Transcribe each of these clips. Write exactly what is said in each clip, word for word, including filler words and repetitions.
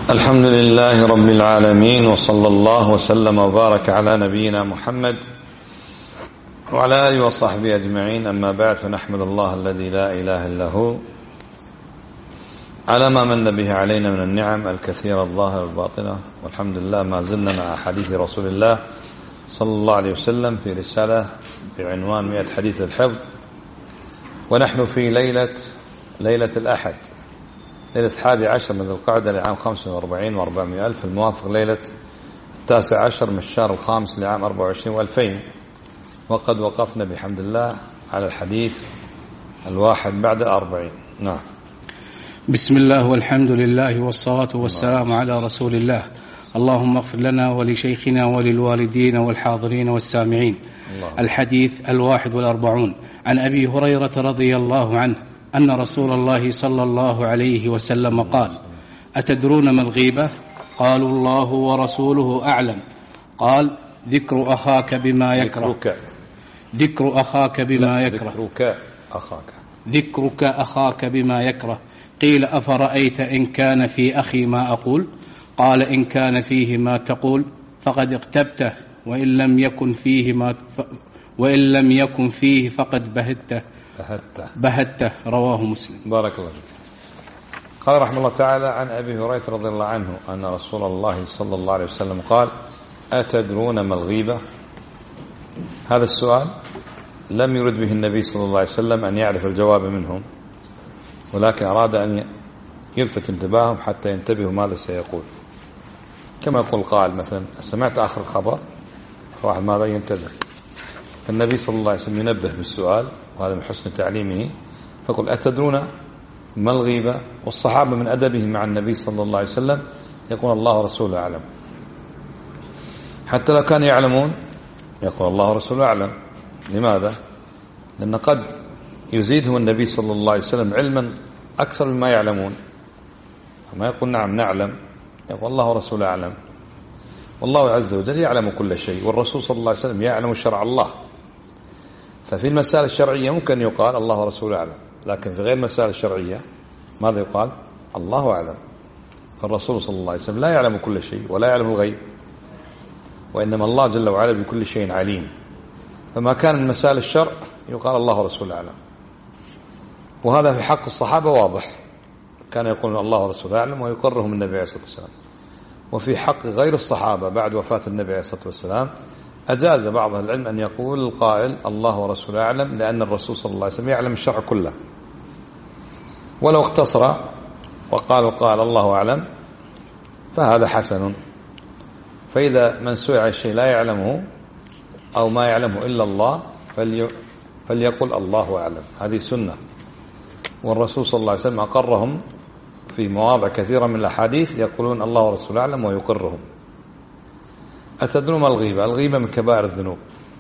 الحمد لله رب العالمين، وصلى الله وسلم وبارك على نبينا محمد وعلى آله وصحبه أجمعين. أما بعد، فنحمد الله الذي لا إله إلا هو على ما من به علينا من النعم الكثيرة الظاهرة والباطنة، والحمد لله ما زلنا مع حديث رسول الله صلى الله عليه وسلم في رسالة بعنوان مئة حديث الحفظ، ونحن في ليلة ليلة الأحد، ليلة حادي عشر من ذي القعدة لعام خمسة وأربعين وأربعمائة ألف، الموافق ليلة التاسع عشر من الشهر الخامس لعام أربعة وعشرين وألفين. وقد وقفنا بحمد الله على الحديث الواحد بعد الأربعين. نعم. بسم الله والحمد لله والصلاة والسلام على رسول الله. اللهم اغفر لنا ولشيخنا وللوالدين والحاضرين والسامعين. الله. الحديث الواحد والأربعون عن أبي هريرة رضي الله عنه أن رسول الله صلى الله عليه وسلم قال: أتدرون ما الغيبة؟ قالوا: الله ورسوله أعلم. قال: ذكر أخاك بما يكره. ذكر أخاك بما يكره. ذكرك أخاك ذكرك أخاك بما يكره. قيل: أفرأيت إن كان في أخي ما أقول؟ قال: إن كان فيه ما تقول فقد اغتبته، وإن لم يكن فيه ما ف... وإن لم يكن فيه فقد بهته بهته بهته رواه مسلم. بارك الله فيك. قال رحمه الله تعالى عن أبي هريرة رضي الله عنه أن رسول الله صلى الله عليه وسلم قال: أتدرون ما الغيبة؟ هذا السؤال لم يرد به النبي صلى الله عليه وسلم أن يعرف الجواب منهم، ولكن أراد أن يلفت انتباههم حتى ينتبهوا ماذا سيقول. كما يقول قائل مثلا: سمعت آخر الخبر، واحد ماذا ينتبه، فالنبي صلى الله عليه وسلم ينبه بالسؤال، وهذا من حسن تعليمه، فقل: أتدرون ما الغيبة؟ والصحابة من أدبه مع النبي صلى الله عليه وسلم يقول: الله ورسوله أعلم. حتى لو كانوا يعلمون يقول: الله ورسوله أعلم. لماذا؟ لأن قد يزيدهم النبي صلى الله عليه وسلم علما أكثر مما يعلمون، فما يقول نعم نعلم، يقول: الله ورسوله أعلم. والله عز وجل يعلم كل شيء، والرسول صلى الله عليه وسلم يعلم شرع الله. ففي المسائل الشرعية ممكن يقال الله ورسوله أعلم، لكن في غير المسائل الشرعية ماذا يقال؟ الله أعلم. فالرسول صلى الله عليه وسلم لا يعلم كل شيء ولا يعلم الغيب، وإنما الله جل وعلا بكل شيء عليم. فما كان من مسائل الشرع يقال الله ورسوله أعلم، وهذا في حق الصحابة واضح، كان يقولون الله ورسوله أعلم ويقرهم النبي عليه الصلاة والسلام. وفي حق غير الصحابة بعد وفاة النبي عليه الصلاة والسلام أجاز بعض العلم أن يقول القائل الله ورسوله أعلم، لأن الرسول صلى الله عليه وسلم يعلم الشرع كله. ولو اقتصر وقال قال الله أعلم فهذا حسن. فإذا من سئل الشيء لا يعلمه أو ما يعلمه إلا الله فلي فليقل الله أعلم، هذه سنة. والرسول صلى الله عليه وسلم أقرهم في مواضع كثيرة من الأحاديث يقولون الله ورسوله أعلم ويقرهم. أتدرون ما الغيبة؟ الغيبة من كبائر الذنوب،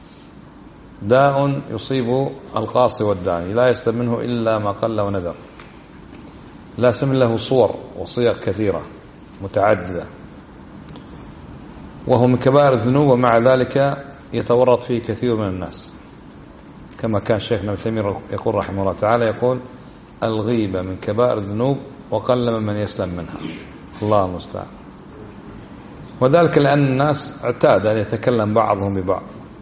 داء يصيب القاصي والداني لا يسلم منه إلا ما قل وندر، لا سم له صور وصيغ كثيرة متعددة، وهو من كبائر الذنوب، ومع ذلك يتورط فيه كثير من الناس، كما كان شيخنا ابن تيمية يقول رحمه الله تعالى، يقول: الغيبة من كبائر الذنوب وقل من يسلم منها. الله المستعان. وذلك لأن الناس اعتاد أن يتكلم بعضهم ببعض،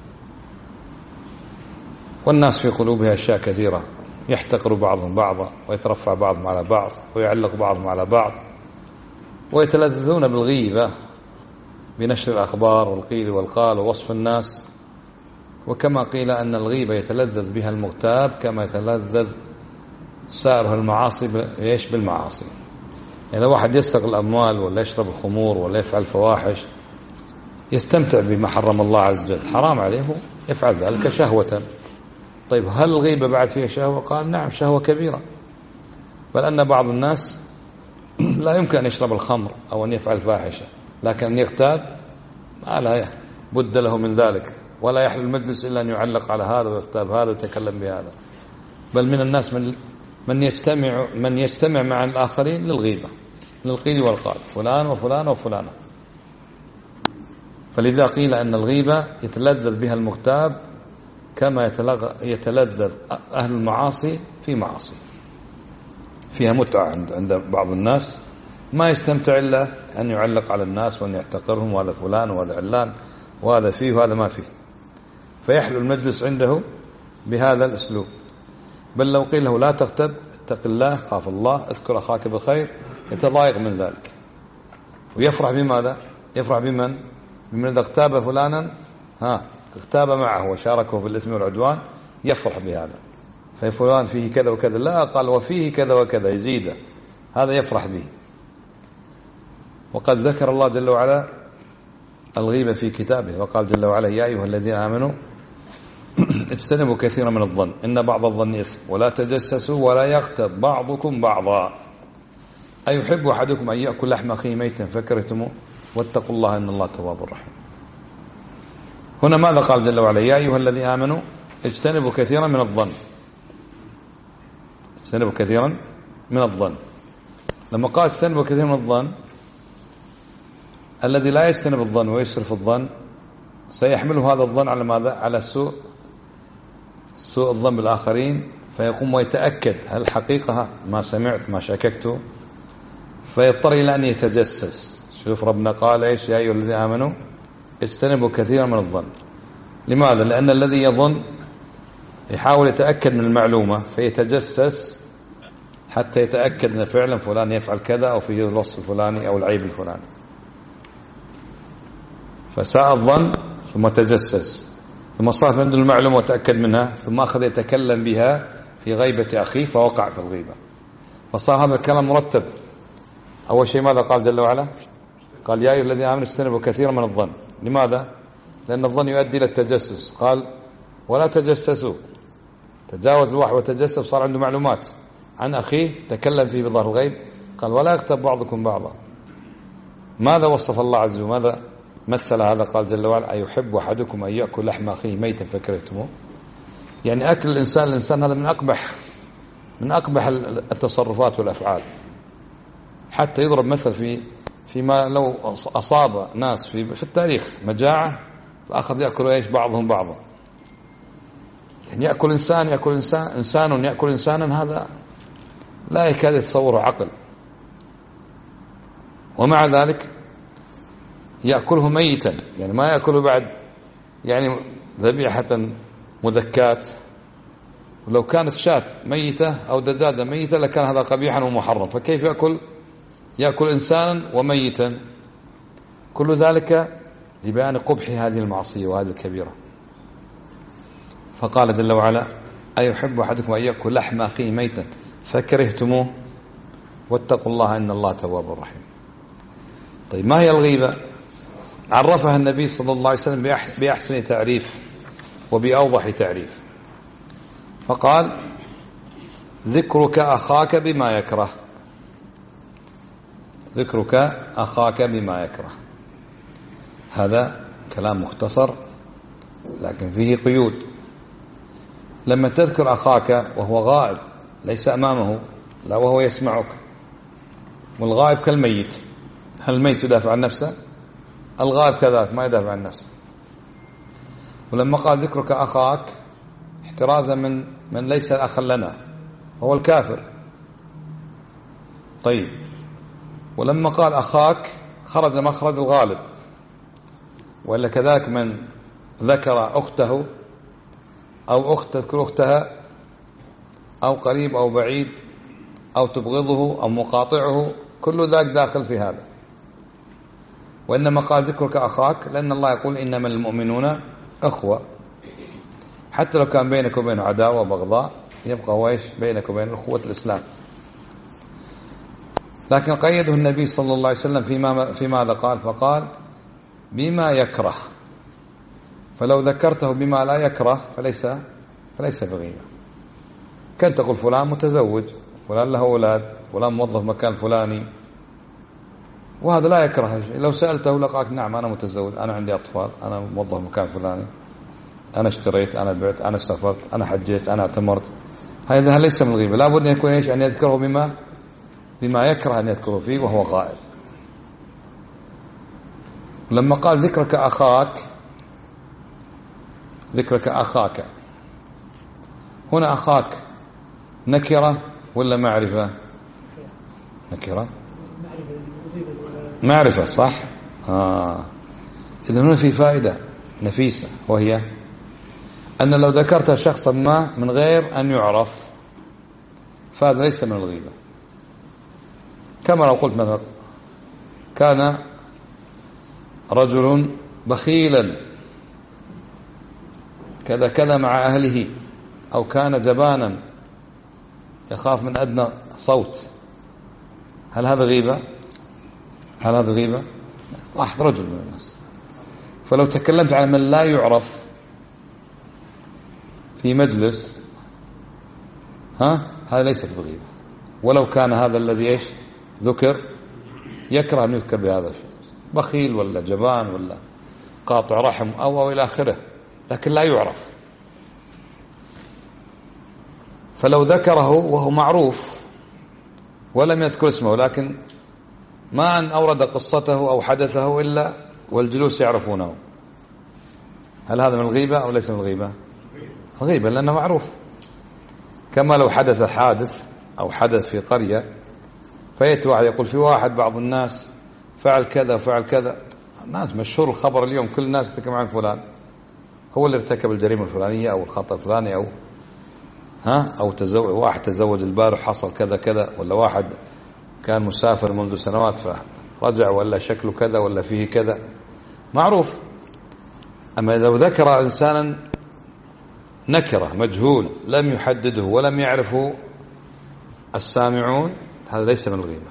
والناس في قلوبها أشياء كثيرة، يحتقر بعضهم بعضا، ويترفع بعضهم على بعض، ويعلق بعضهم على بعض، ويتلذذون بالغيبة بنشر الأخبار والقيل والقال ووصف الناس. وكما قيل أن الغيبة يتلذذ بها المغتاب كما يتلذذ سائر المعاصي بالمعاصي. يعني لو واحد يسرق الأموال ولا يشرب الخمور ولا يفعل فواحش يستمتع بما حرم الله عز وجل، حرام عليه يفعل ذلك شهوة. طيب هل الغيبة بعد فيها شهوة؟ قال: نعم، شهوة كبيرة، بل أن بعض الناس لا يمكن أن يشرب الخمر أو أن يفعل فاحشة، لكن أن يغتاب ما لا بد له من ذلك، ولا يحل المجلس إلا أن يعلق على هذا ويغتاب هذا ويتكلم بهذا. بل من الناس من من يجتمع من يجتمع مع الآخرين للغيبة، للقيل والقال، فلان وفلان وفلانة. فلذا قيل أن الغيبة يتلذذ بها المغتاب كما يتلذذ أهل المعاصي في معاصي، فيها متعة عند بعض الناس، ما يستمتع إلا أن يعلق على الناس وأن يحتقرهم، وهذا فلان وهذا علان وهذا فيه وهذا ما فيه، فيحلو المجلس عنده بهذا الأسلوب. بل لو قيل له لا تغتب، اتق الله، خاف الله، اذكر أخاك بخير، يتضايق من ذلك ويفرح. بماذا؟ يفرح بمن؟ بمن إذا اغتاب فلانا ها اغتاب معه وشاركه في الإثم والعدوان، يفرح بهذا. ففلان فيه كذا وكذا، لا قال وفيه كذا وكذا يزيده، هذا يفرح به. وقد ذكر الله جل وعلا الغيبة في كتابه، وقال جل وعلا يا أيها الذين آمنوا اجتنبوا كثيرا من الظن إن بعض الظن إثم ولا تجسسوا ولا يغتب بعضكم بعضا أيحب أحدكم أن يأكل لحم أخيه ميتا فكرهتموه واتقوا الله إن الله تواب رحيم. هنا ماذا قال جل وعلا؟ يا أيها الذين آمنوا اجتنبوا كثيرا من الظن، اجتنبوا كثيرا من الظن. لما قال اجتنبوا كثيرا من الظن، الذي لا يجتنب الظن ويشرف الظن سيحمله هذا الظن على ماذا؟ على السوء، سوء الظن بالآخرين، فيقوم ويتأكد هل حقيقة ما سمعت ما شككته، فيضطر إلى أن يتجسس. شوف ربنا قال إيش؟ يا أيها الذين آمنوا اجتنبوا كثيرا من الظن. لماذا؟ لأن الذي يظن يحاول يتأكد من المعلومة فيتجسس حتى يتأكد أن فعلا فلان يفعل كذا أو فيه الوصف الفلاني أو العيب الفلاني، فساء الظن ثم تجسس، ثم صار عنده المعلومة وتأكد منها، ثم أخذ يتكلم بها في غيبة أخيه فوقع في الغيبة، فصار هذا الكلام مرتب. أول شيء ماذا قال جل وعلا؟ قال يا أيها الذين آمنوا اجتنبوا كثيرا من الظن. لماذا؟ لأن الظن يؤدي إلى التجسس. قال ولا تجسسوا، تجاوز الوحي وتجسس، صار عنده معلومات عن أخيه تكلم فيه بظهر الغيب. قال ولا يغتب بعضكم بعضا. ماذا وصف الله عز وجل؟ ماذا مثل هذا؟ قال جل وعلا أيحب أحدكم أن يأكل لحم أخيه ميتا فكرهتموه. يعني أكل الإنسان الإنسان هذا من أقبح من أقبح التصرفات والأفعال. حتى يضرب مثل في فيما لو أصاب ناس في في التاريخ مجاعة فأخذ يأكل إيش بعضهم بعضا. يعني يأكل إنسان يأكل إنسان إنسان يأكل إنسانا، هذا لا يكاد يتصوره عقل. ومع ذلك يأكله ميتا، يعني ما يأكله بعد يعني ذبيحة مذكاة. ولو كانت شاة ميتة أو دجاجة ميتة لكان هذا قبيحا ومحرم، فكيف يأكل يأكل إنسانا وميتا؟ كل ذلك لبيان قبح هذه المعصية وهذه الكبيرة. فقال جل وعلا أيحب أحدكم أن يأكل لحم أخيه ميتا فكرهتموه واتقوا الله إن الله تواب رحيم. طيب ما هي الغيبة؟ عرفها النبي صلى الله عليه وسلم بأحسن تعريف وبأوضح تعريف، فقال ذكرك أخاك بما يكره. ذكرك أخاك بما يكره، هذا كلام مختصر لكن فيه قيود. لما تذكر أخاك وهو غائب ليس أمامه، لا وهو يسمعك، والغائب كالميت. هل الميت يدافع عن نفسه؟ الغائب كذلك ما يدافع عن نفسه. ولما قال ذكرك أخاك احترازا من من ليس أخا لنا هو الكافر. طيب ولما قال أخاك خرج مخرج الغالب، وإلا كذلك من ذكر أخته أو أخت تذكر أختها أو قريب أو بعيد أو تبغضه أو مقاطعه، كل ذاك داخل في هذا. وإنما قال ذكرك أخاك لأن الله يقول إنما المؤمنون أخوة، حتى لو كان بينك وبينه عداوة وبغضاء يبقى هو إيش بينك وبين أخوة الإسلام. لكن قيده النبي صلى الله عليه وسلم فيما في ماذا قال؟ فقال بما يكره. فلو ذكرته بما لا يكره فليس فليس بغيبة. كان تقول فلان متزوج، فلان له أولاد، فلان موظف مكان فلاني، وهذا لا يكره شيء. لو سألته لقاك نعم أنا متزوج، أنا عندي أطفال، أنا موظف مكان فلاني، أنا اشتريت، أنا بعت، أنا سافرت، أنا حجيت، أنا اعتمرت، هذا ليس من الغيبة. لا بد أن يكون إيش؟ أن يذكره بما بما يكره أن يذكره فيه وهو غائب. لما قال ذكرك أخاك، ذكرك أخاك هنا أخاك نكرة ولا معرفة؟ نكرة. معرفة صح. آه. إذن هنا في فائدة نفيسة، وهي أن لو ذكرت شخصا ما من غير أن يعرف فهذا ليس من الغيبة. كما لو قلت مثلا كان رجل بخيلا كذا كذا مع أهله، أو كان جبانا يخاف من أدنى صوت، هل هذا غيبة؟ هل هذا غيبة؟ واحد رجل من الناس. فلو تكلمت عن من لا يعرف في مجلس، ها هذا ليست بغيبة، ولو كان هذا الذي ايش ذكر يكره أن يذكر بهذا الشيء، بخيل ولا جبان ولا قاطع رحم أو أو إلى آخره، لكن لا يعرف. فلو ذكره وهو معروف ولم يذكر اسمه، لكن ما أن أورد قصته أو حدثه إلا والجلوس يعرفونه، هل هذا من الغيبة أو ليس من الغيبة؟ غيبة لأنه معروف. كما لو حدث حادث أو حدث في قرية فيأتي واحد يقول في واحد بعض الناس فعل كذا وفعل كذا، الناس مشهور الخبر اليوم، كل الناس تتكلم عن فلان، هو اللي ارتكب الجريمة الفلانية أو الخطأ الفلاني، أو ها أو تزوج واحد تزوج البارح حصل كذا كذا، ولا واحد كان مسافر منذ سنوات فرجع ولا شكله كذا ولا فيه كذا، معروف. أما لو ذكر إنسانا نكرة مجهول لم يحدده ولم يعرفه السامعون، هذا ليس من الغيبة.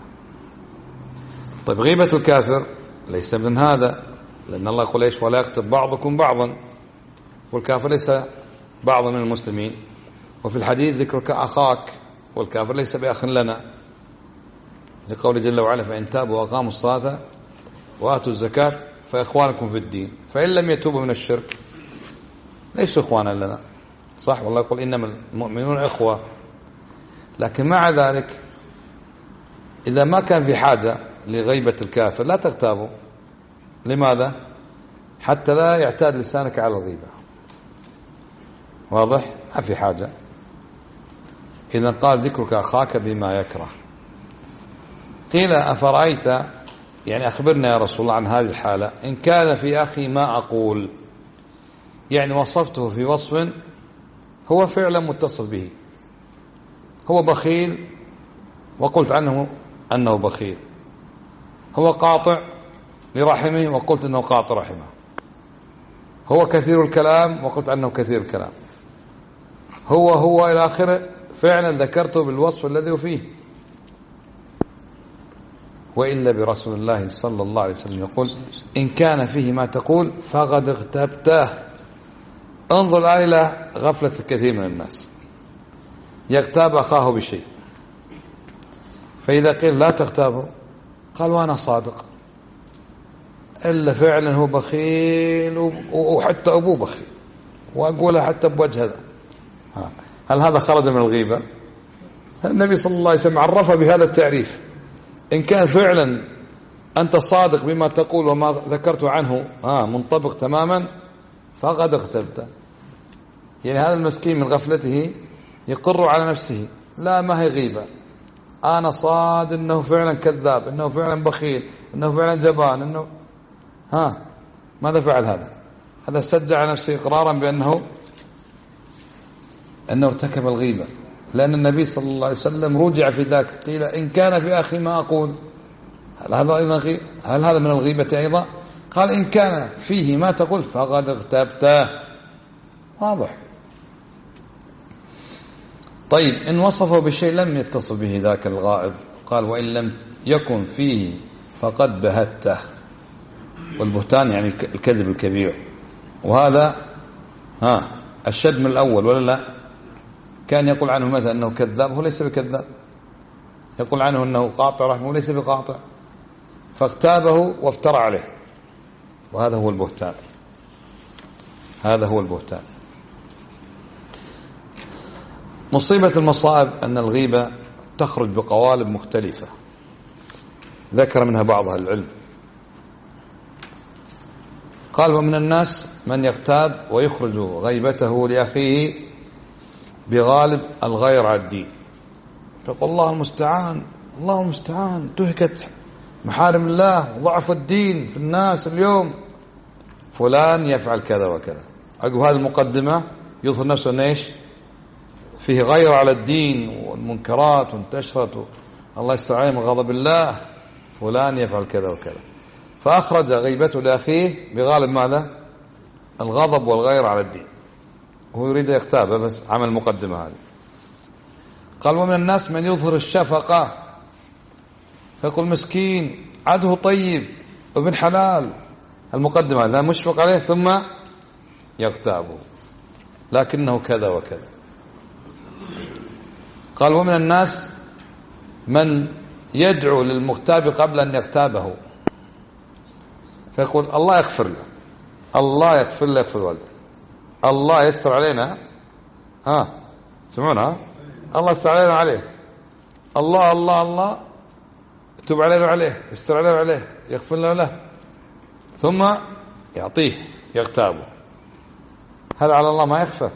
طيب غيبة الكافر ليس من هذا، لأن الله يقول إيش ولا يغتب بعضكم بعضا، والكافر ليس بعضا من المسلمين. وفي الحديث ذكرك أخاك، والكافر ليس بأخ لنا، لقول جل وعلا فإن تابوا وأقاموا الصلاة وآتوا الزكاة فإخوانكم في الدين، فإن لم يتوبوا من الشرك ليسوا إخوانا لنا، صح؟ والله يقول إنما المؤمنون إخوة. لكن مع ذلك إذا ما كان في حاجة لغيبة الكافر لا تغتابه. لماذا؟ حتى لا يعتاد لسانك على الغيبة، واضح؟ ما في حاجة. إذا قال ذكرك أخاك بما يكره. قيل أفرأيت، يعني أخبرنا يا رسول الله عن هذه الحالة، إن كان في أخي ما أقول، يعني وصفته في وصف هو فعلا متصل به، هو بخيل وقلت عنه أنه بخيل، هو قاطع لرحمه وقلت أنه قاطع رحمه، هو كثير الكلام وقلت عنه كثير الكلام، هو هو إلى آخره، فعلا ذكرته بالوصف الذي فيه. وإلا برسول الله صلى الله عليه وسلم يقول إن كان فيه ما تقول فقد اغتبته. انظر الآن إلى غفلة الكثير من الناس، يغتاب أخاه بشيء، فإذا قيل لا تغتابه قال وأنا صادق، إلا فعلا هو بخيل وحتى أبوه بخيل، وأقولها حتى بوجه هذا. هل هذا خرج من الغيبة؟ النبي صلى الله عليه وسلم عرفه بهذا التعريف، إن كان فعلا أنت صادق بما تقول وما ذكرت عنه آه منطبق تماما فقد اغتبت. يعني هذا المسكين من غفلته يقر على نفسه لا ما هي غيبة، أنا صاد إنه فعلا كذاب، إنه فعلا بخيل، إنه فعلا جبان، إنه ها ماذا فعل هذا؟ هذا سجع على نفسه إقرارا بأنه أنه ارتكب الغيبة، لأن النبي صلى الله عليه وسلم رجع في ذاك قيل إن كان في أخي ما أقول، هل هذا أيضا غي... هل هذا من الغيبة أيضا؟ قال إن كان فيه ما تقول فقد اغتبته، واضح. طيب إن وصفه بشيء لم يتصل به ذاك الغائب قال وإن لم يكن فيه فقد بهته، والبهتان يعني الكذب الكبير، وهذا ها الشد من الأول ولا لا؟ كان يقول عنه مثلا أنه كذاب، هو ليس بكذاب، يقول عنه أنه قاطع رحمه ليس بقاطع، فاغتابه وافترى عليه، وهذا هو البهتان، هذا هو البهتان. مصيبة المصائب أن الغيبة تخرج بقوالب مختلفة ذكر منها بعض أهل العلم. قال ومن الناس من يغتاب ويخرج غيبته لأخيه بغالب الغير عادي، يقول الله المستعان الله المستعان، تهكت محارم الله وضعف الدين في الناس اليوم، فلان يفعل كذا وكذا. عقب هذه المقدمة يظهر نفسه ايش؟ فيه غير على الدين والمنكرات وانتشرت، الله يستعين من غضب الله، فلان يفعل كذا وكذا. فأخرج غيبته لأخيه بغالب ماذا؟ الغضب والغير على الدين، هو يريد يغتابه بس عمل المقدمة هذه. قال ومن الناس من يظهر الشفقة فيقول مسكين عده طيب وابن حلال، المقدمة هذا مشفق عليه ثم يغتابه لكنه كذا وكذا. قال ومن الناس من يدعو للمغتاب قبل أن يغتابه فيقول الله يغفر له، الله يغفر له يغفر والده، الله يستر علينا، ها سمعنا، الله يستر علينا عليه، الله الله الله يتوب علينا وعليه، يستر علينا وعليه، يغفر له له، ثم يعطيه يغتابه. هذا على الله ما يخفى.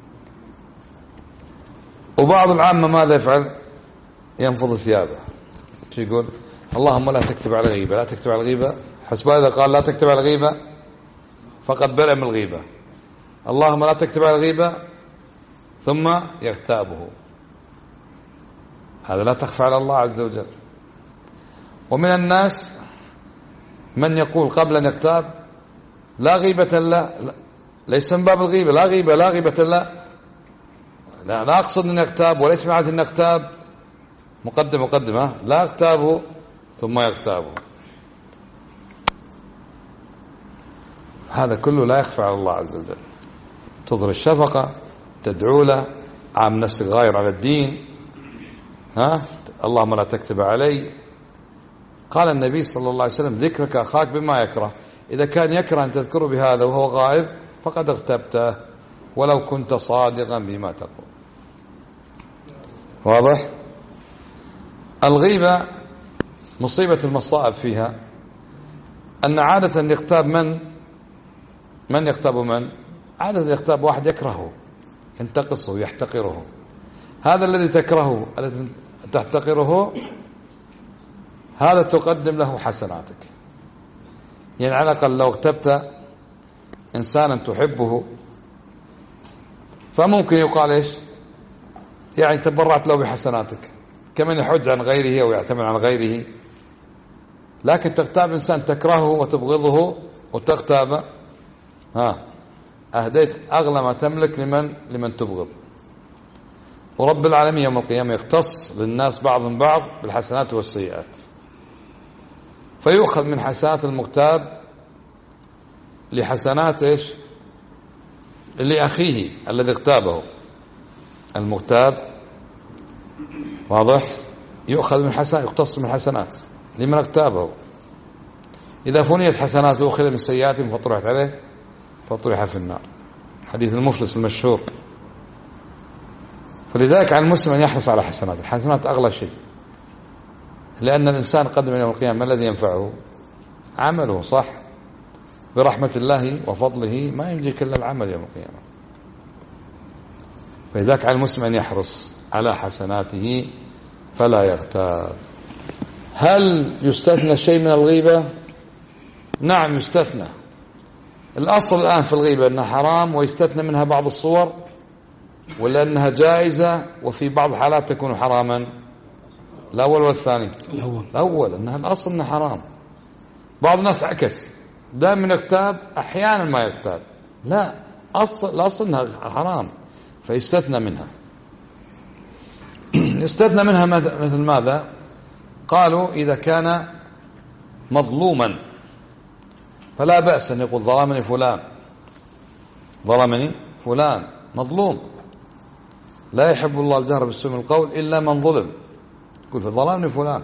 وبعض العامة ماذا يفعل؟ ينفض ثيابه، شو يقول؟ اللهم لا تكتب على الغيبة، لا تكتب على الغيبة، حسب هذا قال لا تكتب على الغيبة فقد برئ من الغيبة، اللهم لا تكتب على الغيبة، ثم يغتابه. هذا لا تخفى على الله عز وجل. ومن الناس من يقول قبل أن يغتاب لا غيبة لا، ليس من باب الغيبة، لا غيبة لا غيبة لا، لا, لا أقصد أن يغتاب وليس معنى أن يغتاب مقدم مقدمة، لا يغتابه ثم يغتابه. هذا كله لا يخفى على الله عز وجل. تظهر الشفقة، تدعو له، عام نفسك غاير على الدين، ها اللهم لا تكتب علي. قال النبي صلى الله عليه وسلم ذكرك أخاك بما يكره، إذا كان يكره أن تذكره بهذا وهو غائب فقد اغتبته ولو كنت صادقا بما تقول. واضح؟ الغيبة مصيبة المصائب فيها أن عادة يغتاب من من يغتاب من عادة يغتاب واحد يكرهه، ينتقصه، يحتقره. هذا الذي تكرهه الذي تحتقره هذا تقدم له حسناتك. يعني على الأقل لو اغتبت إنسانا تحبه فممكن يقال إيش؟ يعني تبرعت له بحسناتك، كمن يحج عن غيره أو يعتمد عن غيره. لكن تغتاب إنسان تكرهه وتبغضه وتغتابه، ها أهديت أغلى ما تملك لمن لمن تبغض. ورب العالمين يوم القيامة يختص للناس بعضهم بعض بالحسنات والسيئات، فيؤخذ من حسنات المغتاب لحسنات إيش؟ لأخيه الذي اغتابه. المغتاب واضح يؤخذ من حسنات، يختص من حسنات لمن اغتابه. إذا فنيت حسناته أخذ من سيئات فطرحت عليه فطرح في النار، حديث المفلس المشهور. فلذلك على المسلم أن يحرص على حسنات، الحسنات أغلى شيء، لأن الإنسان قدم يوم القيامة ما الذي ينفعه؟ عمله، صح؟ برحمة الله وفضله ما يملك إلا العمل يوم القيامة. فلذلك على المسلم أن يحرص على حسناته فلا يغتاب. هل يستثنى شيء من الغيبة؟ نعم يستثنى. الأصل الآن في الغيبة أنها حرام ويستثنى منها بعض الصور، ولا أنها جائزة وفي بعض الحالات تكون حراما؟ الأول والثاني؟ الأول. الأول أنها الأصل أنها حرام. بعض الناس عكس، دائما يغتاب أحيانا ما يغتاب، لا، أصل الأصل أنها حرام فيستثنى منها. يستثنى منها مثل ماذا؟ قالوا إذا كان مظلوما فلا بأس أن يقول ظلمني فلان، ظلمني فلان، مظلوم، لا يحب الله الجهر بالسوء من القول إلا من ظلم، يقول فظلمني فلان.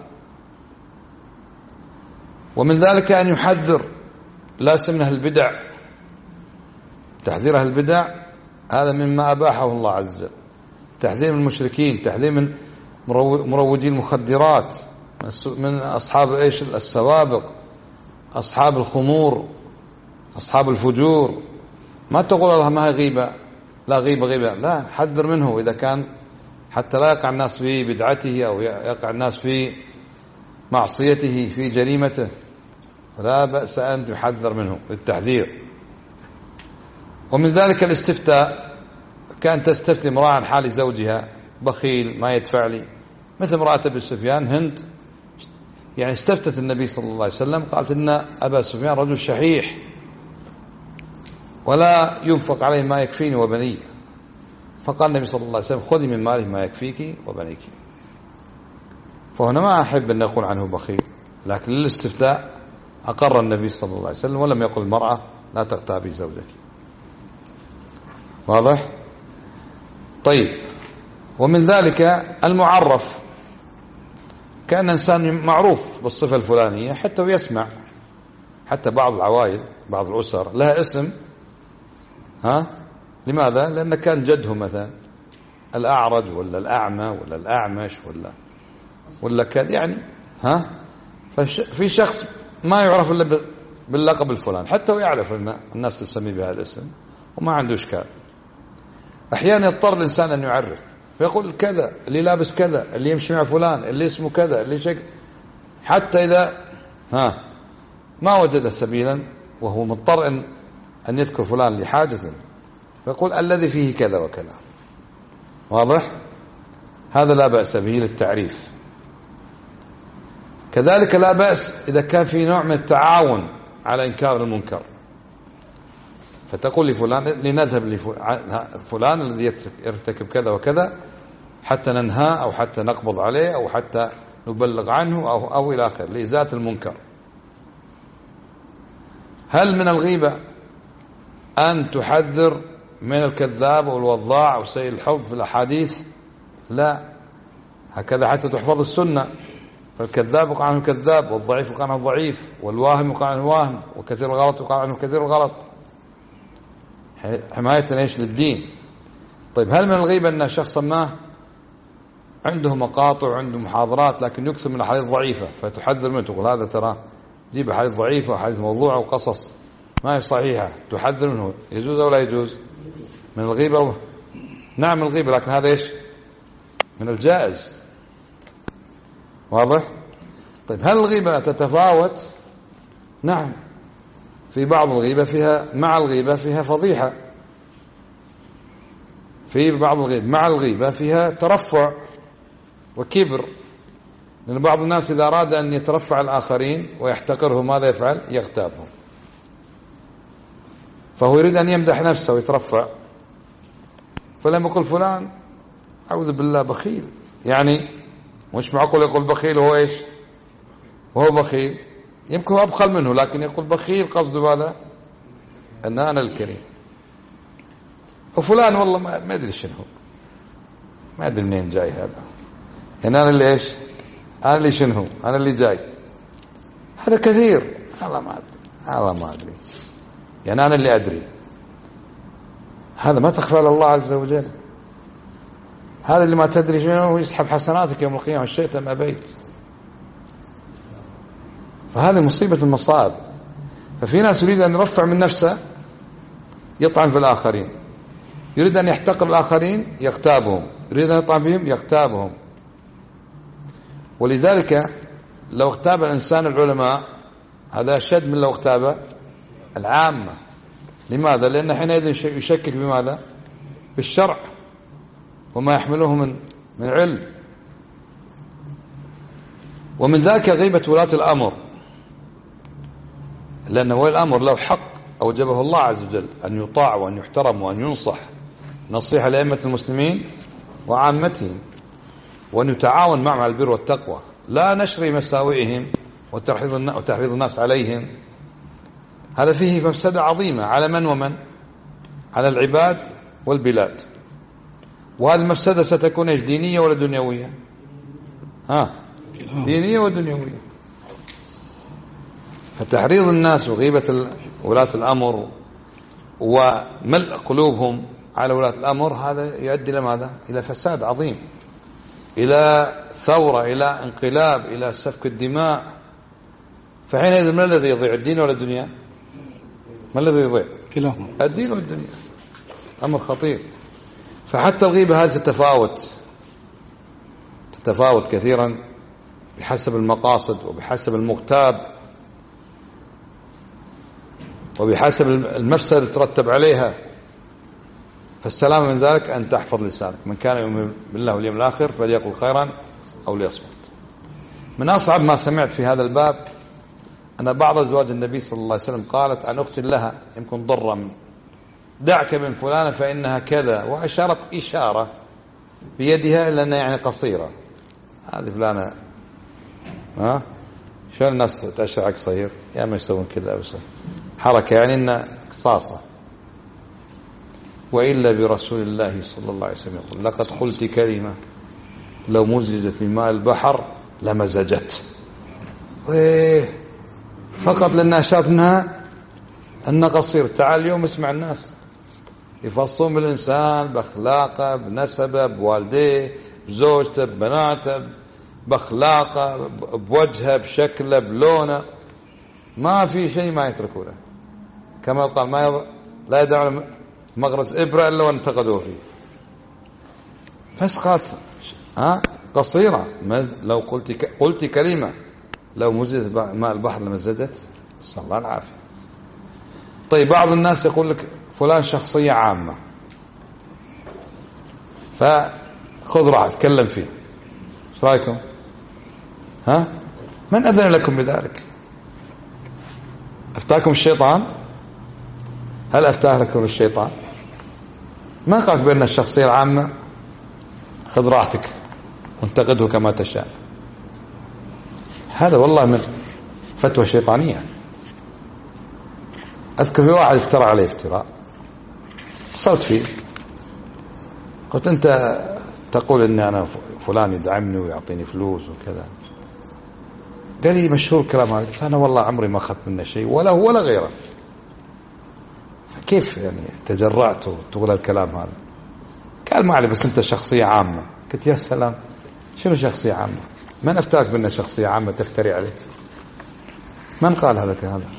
ومن ذلك أن يحذر، لا سمنه البدع، تحذير أهل البدع هذا مما أباحه الله عز وجل، تحذير من المشركين، تحذير من مروجي المخدرات، من أصحاب إيش السوابق، أصحاب الخمور، أصحاب الفجور. ما تقول الله ما هي غيبة، لا غيبة غيبة، لا، حذر منه إذا كان، حتى لا يقع الناس في بدعته أو يقع الناس في معصيته في جريمته فلا بأس أن تحذر منه للتحذير. ومن ذلك الاستفتاء، كان تستفتي امرأة عن حال زوجها بخيل ما يدفع لي، مثل امرأة أبي سفيان هند، يعني استفتت النبي صلى الله عليه وسلم قالت إن أبا سفيان رجل شحيح ولا ينفق عليه ما يكفيني وبني، فقال النبي صلى الله عليه وسلم خذي من ماله ما يكفيك وبنيك. فهنا ما أحب أن نقول عنه بخيل، لكن للاستفتاء أقر النبي صلى الله عليه وسلم ولم يقل المرأة لا تغتابي زوجك. واضح؟ طيب. ومن ذلك المعرف، كان إنسان معروف بالصفة الفلانية حتى ويسمع، حتى بعض العوائل بعض الأسر لها اسم، ها؟ لماذا؟ لأن كان جده مثلا الأعرج ولا الأعمى ولا الأعمش ولا ولا كذا، يعني ها، ففي شخص ما يعرف إلا باللقب الفلان حتى ويعرف أن الناس تسميه بهذا الاسم وما عنده إشكال. أحيانا يضطر الإنسان أن يعرف فيقول كذا، اللي لابس كذا، اللي يمشي مع فلان، اللي اسمه كذا، اللي شك، حتى إذا ها ما وجد سبيلا وهو مضطر أن أن يذكر فلان لحاجة فيقول الذي فيه كذا وكذا. واضح؟ هذا لا بأس به للتعريف. كذلك لا بأس إذا كان في نوع من التعاون على إنكار المنكر، فتقول لفلان لنذهب لفلان الذي يرتكب كذا وكذا حتى ننهى أو حتى نقبض عليه أو حتى نبلغ عنه أو, أو إلى آخر لإزالة المنكر. هل من الغيبة أن تحذر من الكذاب أو الوضاع أو سيء الحفظ في الأحاديث؟ لا، هكذا حتى تحفظ السنة. فالكذاب يقع عنه كذاب، والضعيف يقع عنه ضعيف، والواهم يقع عنه واهم، وكثير الغلط يقع عنه كثير الغلط، حماية ايش للدين. طيب هل من الغيبة أن شخصا ما عنده مقاطع وعنده محاضرات لكن يكثر من الأحاديث ضعيفة فتحذر منه، تقول هذا ترى جيب أحاديث ضعيفة وأحاديث موضوعة وقصص ما هي صحيحة، تحذر منه، يجوز أو لا يجوز؟ من الغيبة. نعم الغيبة، لكن هذا ايش من الجائز. واضح؟ طيب هل الغيبة تتفاوت؟ نعم، في بعض الغيبة فيها مع الغيبة فيها فضيحة، في بعض الغيبة مع الغيبة فيها ترفع وكبر، لأن بعض الناس إذا أراد أن يترفع الآخرين ويحتقرهم ماذا يفعل؟ يغتابهم، فهو يريد أن يمدح نفسه ويترفع، فلما يقول فلان أعوذ بالله بخيل، يعني مش معقول يقول بخيل وهو إيش وهو بخيل، يمكن هو أبخل منه لكن يقول بخيل قصده ماذا؟ أن أنا الكريم. وفلان والله ما أدري شنو، ما أدري منين جاي هذا، يعني أنا اللي إيش أنا اللي شنو أنا اللي جاي، هذا كثير، الله ما أدري الله ما أدري يعني أنا اللي أدري. هذا ما تخفى على الله عز وجل، هذا اللي ما تدري شنو يسحب حسناتك يوم القيامة شئت أم أبيت. فهذه مصيبة المصائب. ففي ناس يريد أن يرفع من نفسه يطعن في الآخرين، يريد أن يحتقر الآخرين يغتابهم، يريد أن يطعن بهم يغتابهم. ولذلك لو اغتاب الإنسان العلماء هذا أشد من لو اغتاب العامة. لماذا؟ لأن حينئذ يشكك بماذا؟ بالشرع وما يحمله من من علم. ومن ذاك غيبة ولاة الأمر، لأن ولي الأمر له حق أوجبه الله عز وجل أن يطاع وأن يحترم وأن ينصح نصيحة لأئمة المسلمين وعامتهم، وأن يتعاون معهم على البر والتقوى، لا نشر مساوئهم وتحريض الناس عليهم. هذا فيه مفسدة عظيمة على من ومن؟ على العباد والبلاد. وهذه المفسدة ستكون ايش؟ دينية ولا دنيوية؟ ها دينية ودنيوية. فتحريض الناس وغيبة ولاة الأمر وملء قلوبهم على ولاة الأمر هذا يؤدي إلى ماذا؟ إلى فساد عظيم، إلى ثورة، إلى انقلاب، إلى سفك الدماء. فحينئذ ما الذي يضيع؟ الدين ولا الدنيا؟ ما الذي يضيع؟ كلاهما، الدين والدنيا. أمر خطير. فحتى الغيبة هذه تتفاوت تتفاوت كثيرا بحسب المقاصد وبحسب المغتاب وبحسب المفسدة ترتب عليها، فالسلام من ذلك أن تحفظ لسانك. من كان يؤمن بالله واليوم الآخر فليقل خيرا أو ليصمت. من أصعب ما سمعت في هذا الباب أن بعض أزواج النبي صلى الله عليه وسلم قالت عن أخت لها يمكن ضرة من دعك من فلانة فإنها كذا، وأشارت إشارة بيدها إلا أنها يعني قصيرة. هذه فلانة ها شلون الناس تأشر قصير يا ما يسوون كذا بس حركة يعني إنها قصاصة. وإلا برسول الله صلى الله عليه وسلم يقول لقد قلت كلمة لو مزجت في ماء البحر لمزجت، فقط لأنها شافنها أن قصير. تعال اليوم اسمع الناس يفصون بالإنسان بأخلاقه بنسبه بوالديه بزوجته ببناته بأخلاقه بوجهه بشكله بلونه، ما في شيء ما يتركونه. كما قال ما يض... لا يدعون مغرز إبرة إلا وانتقدوا فيه. بس خاصة ها قصيرة لو قلت ك... قلت كلمة لو مزجت ماء البحر لمزجت، صلى الله العافية. طيب بعض الناس يقول لك فلان شخصية عامة فخذ راحة تكلم فيه، ايش رايكم؟ ها من أذن لكم بذلك؟ أفتاكم الشيطان؟ هل أفتاه لكم الشيطان؟ ما قال بأن الشخصية العامة خذ راحتك وانتقده كما تشاء. هذا والله من فتوى شيطانية. أذكر في واحد افترى عليه افتراء، اتصلت فيه قلت أنت تقول أني أنا فلان يدعمني ويعطيني فلوس وكذا. قال لي مشهور الكلام هذا. قلت أنا والله عمري ما أخذت منه شيء ولا هو ولا غيره، كيف يعني تجرأت وتقول الكلام هذا؟ قال ما علي بس أنت شخصية عامة. قلت يا سلام، شنو شخصية عامة؟ من أفتاك بأنه شخصية عامة تفتري عليه؟ من قال لك هذا؟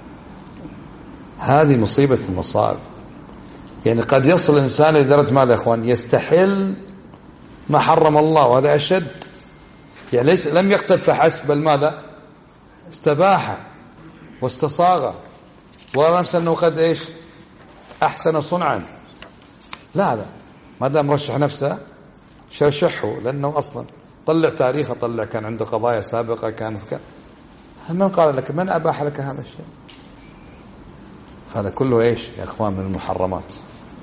هذه مصيبة المصائب. يعني قد يصل الإنسان لدرجة ماذا يا أخوان؟ يستحل ما حرم الله، وهذا أشد. يعني ليس لم يقتل فحسب، بل ماذا؟ استباح واستصاغ ورى نفسه أنه قد إيش أحسن صنعا. لا هذا ما دام مرشح نفسه شرشحه، لأنه أصلا طلع تاريخه، طلع كان عنده قضايا سابقة كان فكان. من قال لك؟ من أباح لك هذا الشيء؟ هذا كله إيش يا أخوان؟ من المحرمات.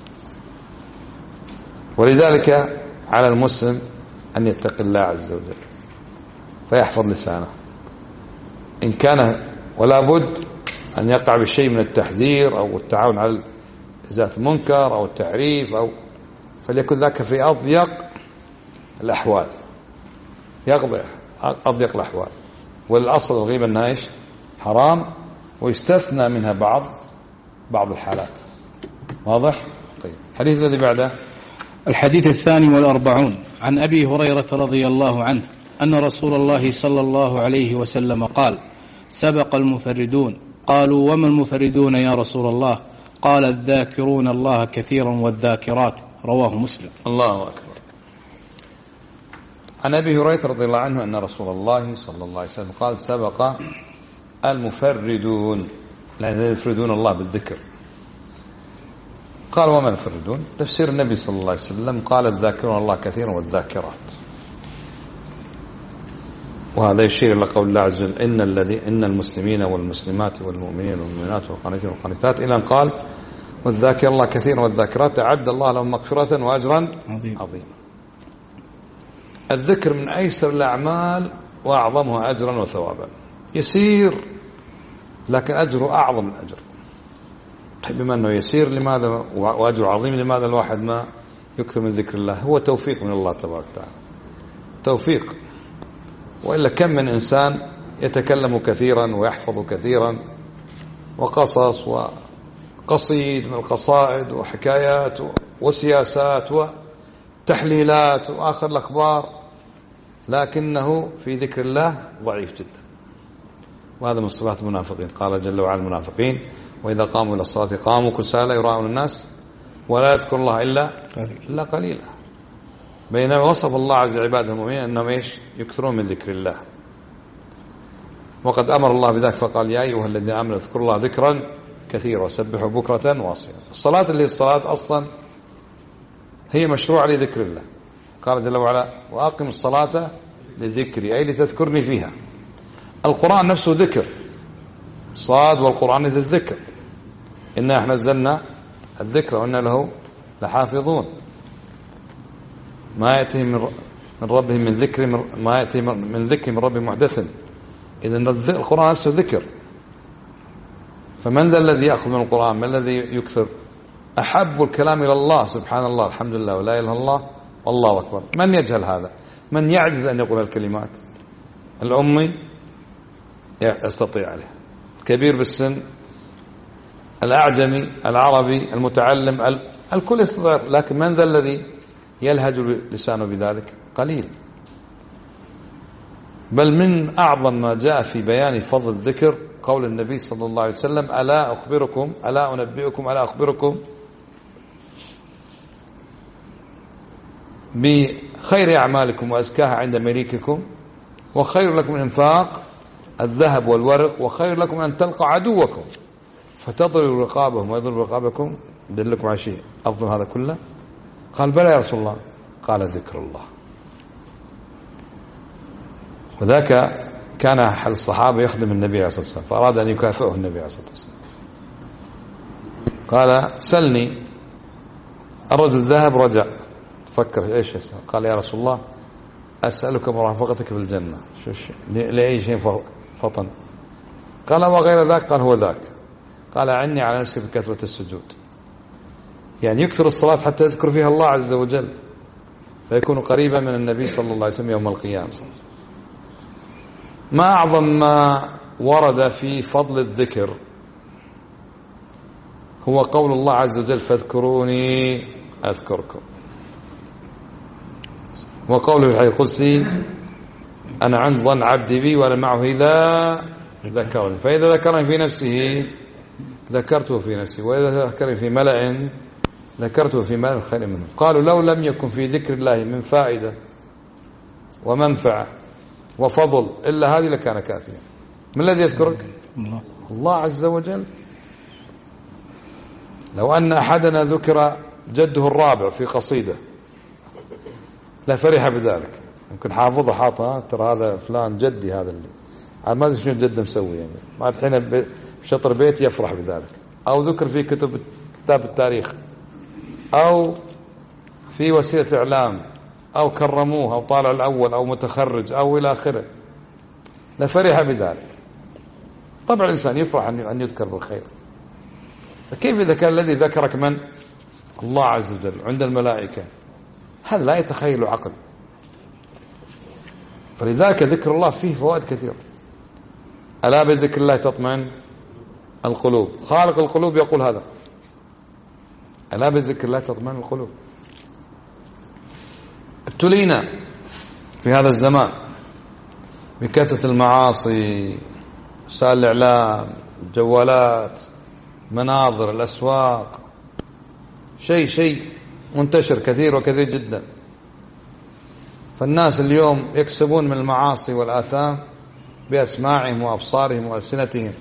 ولذلك على المسلم أن يتقي الله عز وجل فيحفظ لسانه إن كان، ولا بد أن يقع بشيء من التحذير أو التعاون على إزالة المنكر أو التعريف، أو فليكن ذاك في أضيق الأحوال، يقضي أضيق الأحوال. والأصل الغيبة أنها إيش؟ حرام، ويستثنى منها بعض بعض الحالات. واضح؟ طيب الحديث الذي بعده. الحديث الثاني والأربعون عن أبي هريرة رضي الله عنه أن رسول الله صلى الله عليه وسلم قال: سبق المفردون. قالوا: وما المفردون يا رسول الله؟ قال: الذاكرون الله كثيرا والذاكرات. رواه مسلم. الله أكبر. عن أبي هريرة رضي الله عنه أن رسول الله صلى الله عليه وسلم قال: سبق المفردون، لأنهم يفردون الله بالذكر. قال: وما المفردون؟ تفسير النبي صلى الله عليه وسلم قال: الذاكرون الله كثيرا والذاكرات. وهذا يشير إلى قول الله عز وجل: إن الذي إن المسلمين والمسلمات والمؤمنين والمؤمنات والقانتين والقانتات، إلى أن قال: والذاكر الله كثيرا والذاكرات أعد الله لهم مغفرة وأجرا عظيما. الذكر من أيسر الأعمال وأعظمها أجرا وثوابا. يسير لكن أجره أعظم الأجر. طيب بما أنه يسير لماذا وأجر عظيم لماذا الواحد ما يكثر من ذكر الله؟ هو توفيق من الله تبارك وتعالى، توفيق. وإلا كم من إنسان يتكلم كثيرا ويحفظ كثيرا، وقصص وقصيد من القصائد وحكايات وسياسات وتحليلات وآخر الأخبار، لكنه في ذكر الله ضعيف جدا. وهذا من صفات المنافقين. قال جل وعلا: المنافقين وإذا قاموا إلى الصلاة قاموا كسالى يراءون الناس ولا يذكر الله إلا إلا قليلا. بينما وصف الله عز وجل عباده المؤمنين أنهم إيش؟ يكثرون من ذكر الله. وقد أمر الله بذلك فقال يا أيها الذين آمنوا اذكروا الله ذكرا كثيرا وسبحوا بكرة واصيلا. الصلاة اللي الصلاة أصلا هي مشروع لذكر الله. قال جل وعلا وأقم الصلاة لذكري أي لتذكرني فيها. القرآن نفسه ذكر، صاد والقرآن ذي الذكر، إنا احنا نزلنا الذكر وإنا له لحافظون. ما يأتي من ربهم من ذكر ما يأتي من ذكر من رب محدث. إذن القرآن نفسه ذكر. فمن ذا الذي يأخذ من القرآن؟ من الذي يكثر؟ أحب الكلام إلى الله سبحان الله الحمد لله ولا إله إلا الله والله أكبر. من يجهل هذا؟ من يعجز أن يقول الكلمات؟ الأمي يستطيع عليه، الكبير بالسن، الأعجمي، العربي، المتعلم، الكل يستطيع. لكن من ذا الذي يلهج لسانه بذلك؟ قليل. بل من أعظم ما جاء في بيان فضل الذكر قول النبي صلى الله عليه وسلم ألا أخبركم ألا أنبئكم ألا أخبركم بخير أعمالكم وأزكاها عند مليككم وخير لكم الإنفاق الذهب والورق وخير لكم أن تلقوا عدوكم فتضربوا رقابهم ويضربوا رقابكم. دلكم على شيء أفضل هذا كله؟ قال بلى يا رسول الله. قال ذكر الله. وذاك كان أحد الصحابة يخدم النبي عليه الصلاة والسلام فأراد أن يكافئه النبي عليه الصلاة والسلام. قال سلني. الرجل ذهب رجع فكر إيش يسأل. قال يا رسول الله أسألك مرافقتك في الجنة. شو الشيء لأي شيء فطن؟ قال وغير ذاك؟ قال هو ذاك. قال عني على نفسي بكثرة السجود. يعني يكثر الصلاة حتى يذكر فيها الله عز وجل فيكون قريبا من النبي صلى الله عليه وسلم يوم القيامة. ما أعظم ما ورد في فضل الذكر هو قول الله عز وجل فاذكروني أذكركم، وقوله في الحديث القدسي أنا عند ظن عبدي بي وأنا معه إذا ذكرني، فإذا ذكرني في نفسه ذكرته في نفسي وإذا ذكرني في ملأ ذكرته في ملأ خير منه. قالوا لو لم يكن في ذكر الله من فائدة ومنفعة وفضل إلا هذه لكان كافيا. من الذي يذكرك؟ الله عز وجل. لو أن أحدنا ذكر جده الرابع في قصيدة لا فرح بذلك. يمكن حافظه حاطها ترى هذا فلان جدي هذا اللي ما أدري شنو جده مسوي يعني ما الحين بشطر بيت يفرح بذلك. أو ذكر في كتب كتاب التاريخ أو في وسيلة إعلام أو كرموه أو طالع الأول أو متخرج أو إلى آخره لفرح بذلك. طبعا الإنسان يفرح أن يذكر بالخير. فكيف إذا كان الذي ذكرك من؟ الله عز وجل عند الملائكة. هذا لا يتخيل عقل. فلذلك ذكر الله فيه فوائد كثيرة. ألا بذكر الله تطمئن القلوب. خالق القلوب يقول هذا ألا بذكر الله تطمئن القلوب. ابتلينا في هذا الزمان بكثرة المعاصي، وسائل الإعلام، الجوالات، مناظر، الأسواق، شيء شيء منتشر كثير وكثير جدا. فالناس اليوم يكسبون من المعاصي والآثام بأسماعهم وأبصارهم وألسنتهم.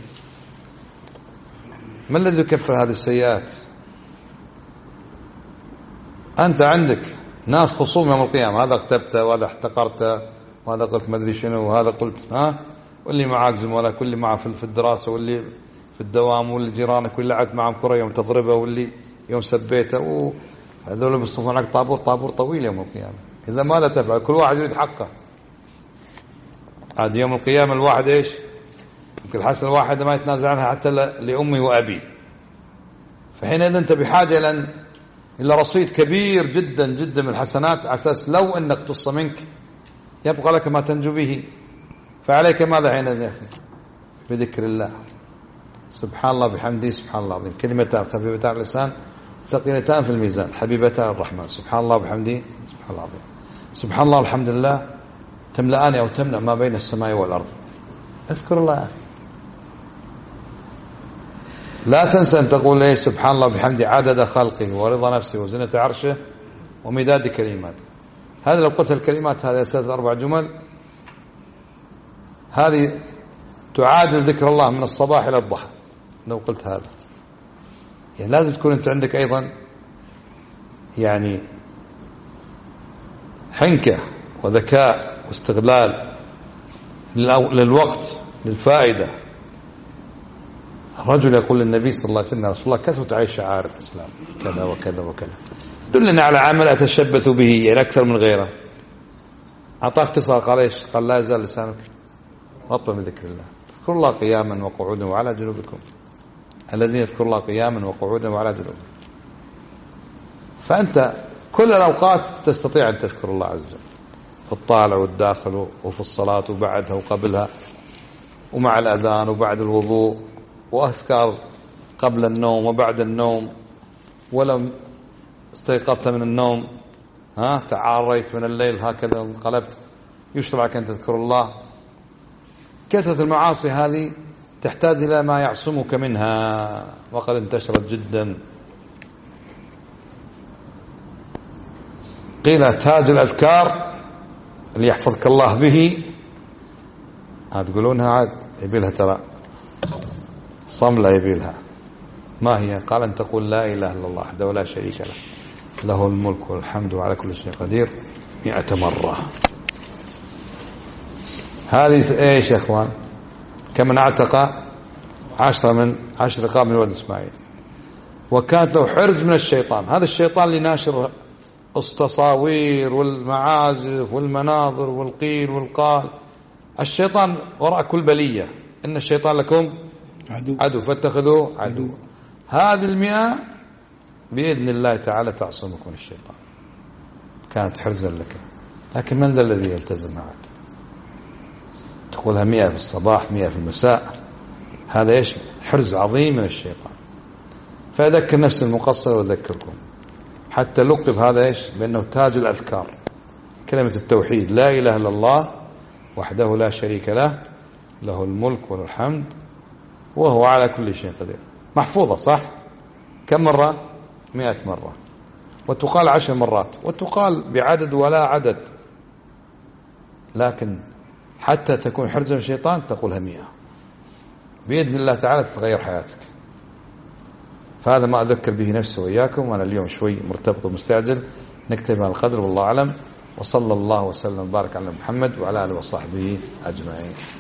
ما الذي يكفر هذه السيئات؟ أنت عندك ناس خصوم يوم القيامة، هذا اغتبته وهذا احتقرته وهذا قلت ما أدري شنو وهذا قلت ها، واللي معاك زملاء واللي معه في الدراسة واللي في الدوام واللي جيرانك واللي لعبت معهم كرة يوم تضربه واللي يوم سبيته، وهذول بيصطفون عليك طابور طابور طويل يوم القيامة. إذا ماذا تفعل؟ كل واحد يريد حقه. عاد يوم القيامة الواحد إيش؟ يمكن الحسنة الواحدة ما يتنازع عنها حتى لأمي وأبي. فحينئذ أنت بحاجة إلى إلا رصيد كبير جدا جدا من الحسنات على أساس لو أنك تص منك يبقى لك ما تنجو به. فعليك ماذا حينئذ يا أخي؟ بذكر الله. سبحان الله بحمده سبحان الله العظيم، كلمتان خفيفتان على اللسان ثقيلتان في الميزان حبيبتان الرحمن. سبحان الله بحمده سبحان الله العظيم. سبحان الله الحمد لله تملأان أو تملأ ما بين السماء والأرض. اذكر الله يا أخي. لا تنسى أن تقول إيه سبحان الله بحمده عدد خلقه ورضا نفسه وزنة عرشه ومداد كلماته. هذا لو قلت الكلمات هذه ثلاث أربع جمل هذه تعادل ذكر الله من الصباح إلى الضحى لو قلت هذا. يعني لازم تكون أنت عندك أيضا يعني حنكة وذكاء واستغلال للوقت للفائدة. الرجل يقول للنبي صلى الله عليه وسلم: يا رسول الله كثرت علي شعائر الإسلام كذا وكذا وكذا، دلنا على عمل أتشبث به يعني أكثر من غيره. أعطاه اختصار، قال إيش؟ قال: لا يزال لسانك رطبا بذكر الله، اذكروا الله قياما وقعودا وعلى جنوبكم، الذين يذكروا الله قياما وقعودا وعلى جنوبكم. فأنت كل الأوقات تستطيع أن تذكر الله عز وجل، في الطالع والداخل وفي الصلاة وبعدها وقبلها ومع الأذان وبعد الوضوء، وأذكار قبل النوم وبعد النوم، ولو استيقظت من النوم ها تعاريت من الليل هكذا انقلبت يشرع لك أن تذكر الله. كثرة المعاصي هذه تحتاج إلى ما يعصمك منها، وقد انتشرت جدا. قيل تاج الأذكار اللي يحفظك الله به، هتقولونها عاد يبيلها ترى صملة يبيلها. ما هي؟ قال: أن تقول لا إله إلا الله وحده لا شريك له، له الملك والحمد وعلى كل شيء قدير مئة مرة. هذه ايش يا اخوان؟ كمن اعتق عشرة من عشر رقاب من ولد اسماعيل، وكانت له حرز من الشيطان. هذا الشيطان اللي ناشر التصاوير والمعازف والمناظر والقيل والقال. الشيطان وراء كل بلية، إن الشيطان لكم عدو, عدو فاتخذوه عدو. هذه المئة بإذن الله تعالى تعصمك من الشيطان، كانت حرزا لك. لكن من ذا الذي يلتزمها عاد؟ تقولها مئة في الصباح مئة في المساء، هذا إيش؟ حرز عظيم من الشيطان. فأذكر نفسي المقصر وأذكركم، حتى لقب هذا إيش؟ بأنه تاج الأذكار، كلمة التوحيد، لا إله إلا الله وحده لا شريك له، له الملك وله الحمد وهو على كل شيء قدير. محفوظة صح؟ كم مرة؟ مئة مرة. وتقال عشر مرات، وتقال بعدد ولا عدد، لكن حتى تكون حرزا من الشيطان تقولها مئة، بإذن الله تعالى تتغير حياتك. فهذا ما أذكر به نفسي وإياكم، وأنا اليوم شوي مرتبط ومستعجل. نكتب على القدر والله أعلم، وصلى الله وسلم وبارك على محمد وعلى آله وصحبه أجمعين.